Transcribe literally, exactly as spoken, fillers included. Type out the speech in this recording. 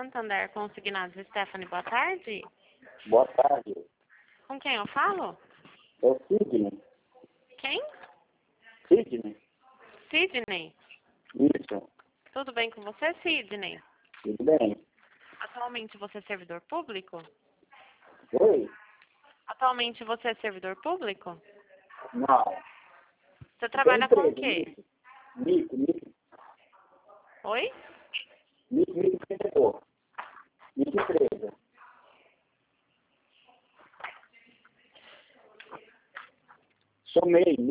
Santander Consignados, Stephanie, boa tarde. Boa tarde. Com quem eu falo? É o Sidney. Quem? Sidney? Sidney. Isso. Tudo bem com você, Sidney? Tudo bem. Atualmente você é servidor público? Oi? Atualmente você é servidor público? Não. Você trabalha com o Empresa, quê? Mico, Mico, Oi? Mico, Mico, vendedor. Mico empresa. Sou MEI,